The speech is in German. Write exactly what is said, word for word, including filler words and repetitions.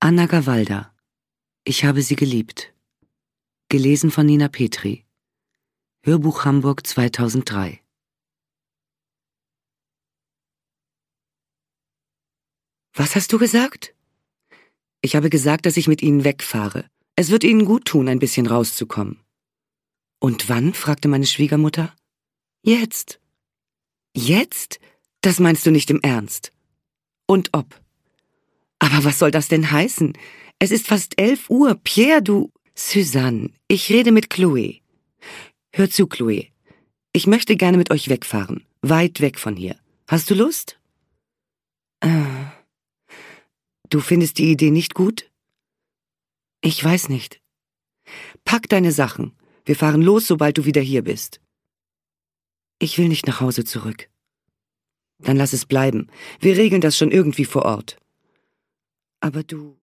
Anna Gawalda. Ich habe sie geliebt. Gelesen von Nina Petri. Hörbuch Hamburg zweitausenddrei. Was hast du gesagt? Ich habe gesagt, dass ich mit Ihnen wegfahre. Es wird Ihnen gut tun, ein bisschen rauszukommen. Und wann? Fragte meine Schwiegermutter. Jetzt. Jetzt? Das meinst du nicht im Ernst? Und ob? Aber was soll das denn heißen? Es ist fast elf Uhr. Pierre, du... Suzanne, ich rede mit Chloe. Hör zu, Chloe. Ich möchte gerne mit euch wegfahren. Weit weg von hier. Hast du Lust? Äh... Du findest die Idee nicht gut? Ich weiß nicht. Pack deine Sachen. Wir fahren los, sobald du wieder hier bist. Ich will nicht nach Hause zurück. Dann lass es bleiben. Wir regeln das schon irgendwie vor Ort. Aber du...